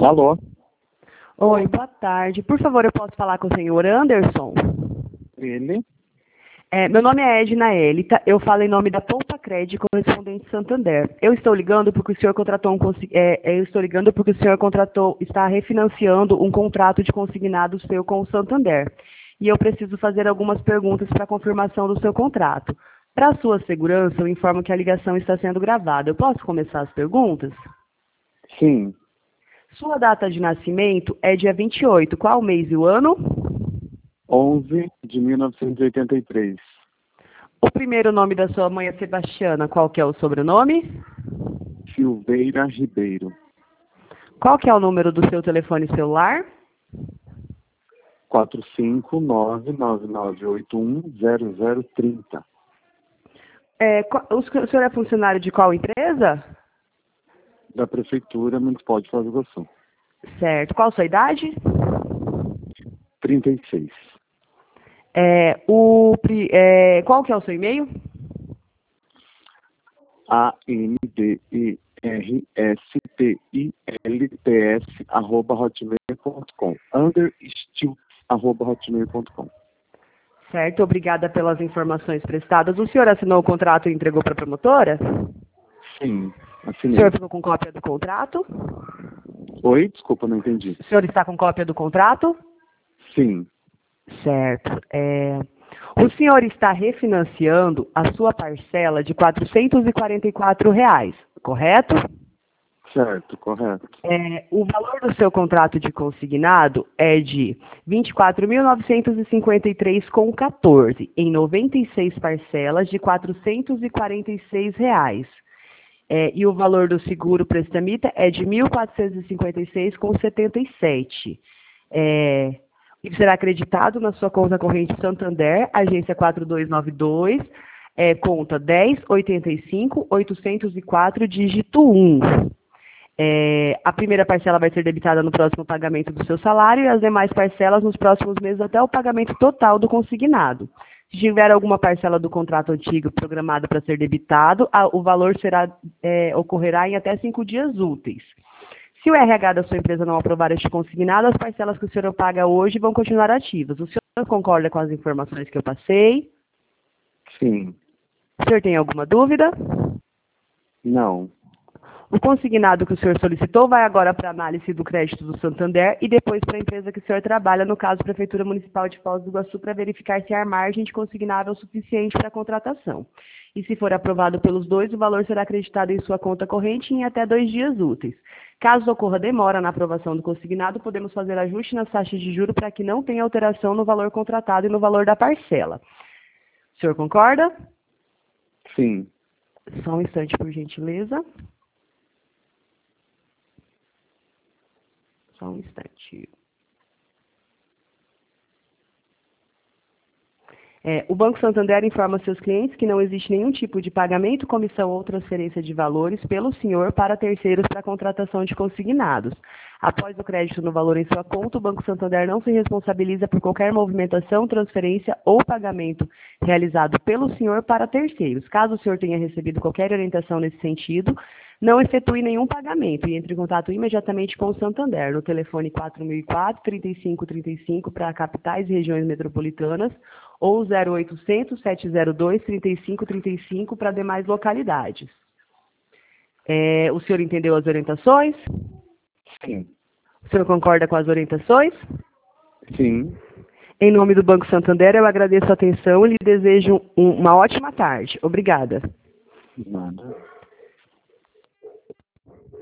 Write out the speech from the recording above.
Alô? Oi, boa tarde. Por favor, eu posso falar com o senhor Anderson? Ele? Meu nome é Edna Elita, eu falo em nome da Poupa Cred, correspondente Santander. Eu estou ligando porque o senhor contratou está refinanciando um contrato de consignado seu com o Santander. E eu preciso fazer algumas perguntas para confirmação do seu contrato. Para sua segurança, eu informo que a ligação está sendo gravada. Eu posso começar as perguntas? Sim. Sua data de nascimento é dia 28. Qual o mês e o ano? 11 de 1983. O primeiro nome da sua mãe é Sebastiana. Qual que é o sobrenome? Silveira Ribeiro. Qual que é o número do seu telefone celular? 45999810030. O senhor é funcionário de qual empresa? Da Prefeitura Municipal de Foz do Iguaçu. Certo. Qual a sua idade? 36. Qual que é o seu e-mail? andrspilts@hotmail.com. understilts@hotmail.com. Certo. Obrigada pelas informações prestadas. O senhor assinou o contrato e entregou para a promotora? Sim, O assinei. senhor ficou com cópia do contrato? Oi? Desculpa, não entendi. O senhor está com cópia do contrato? Sim, Certo. O senhor está refinanciando a sua parcela de R$ 444, correto? certo, correto. O valor do seu contrato de consignado é de R$ 24.953,14, em 96 parcelas de R$ 446. E o valor do seguro prestamita é de R$ 1.456,77. Isso será acreditado na sua conta corrente Santander, agência 4292, conta 10.85.804, dígito 1. A primeira parcela vai ser debitada no próximo pagamento do seu salário e as demais parcelas nos próximos meses até o pagamento total do consignado. Se tiver alguma parcela do contrato antigo programada para ser debitado, o valor ocorrerá em até 5 dias úteis. Se o RH da sua empresa não aprovar este consignado, as parcelas que o senhor paga hoje vão continuar ativas. O senhor concorda com as informações que eu passei? Sim. O senhor tem alguma dúvida? Não. O consignado que o senhor solicitou vai agora para análise do crédito do Santander e depois para a empresa que o senhor trabalha, no caso, Prefeitura Municipal de Foz do Iguaçu, para verificar se há margem de consignável suficiente para a contratação. E se for aprovado pelos dois, o valor será acreditado em sua conta corrente em até 2 dias úteis. Caso ocorra demora na aprovação do consignado, podemos fazer ajuste nas taxas de juros para que não tenha alteração no valor contratado e no valor da parcela. O senhor concorda? Sim. Só um instante, por gentileza. Só um instante. O Banco Santander informa seus clientes que não existe nenhum tipo de pagamento, comissão ou transferência de valores pelo senhor para terceiros para contratação de consignados. Após o crédito no valor em sua conta, o Banco Santander não se responsabiliza por qualquer movimentação, transferência ou pagamento realizado pelo senhor para terceiros. Caso o senhor tenha recebido qualquer orientação nesse sentido, não efetue nenhum pagamento e entre em contato imediatamente com o Santander, no telefone 4004-3535 para capitais e regiões metropolitanas ou 0800-702-3535 para demais localidades. O senhor entendeu as orientações? Sim. O senhor concorda com as orientações? Sim. Em nome do Banco Santander, eu agradeço a atenção e lhe desejo uma ótima tarde. Obrigada. Nada.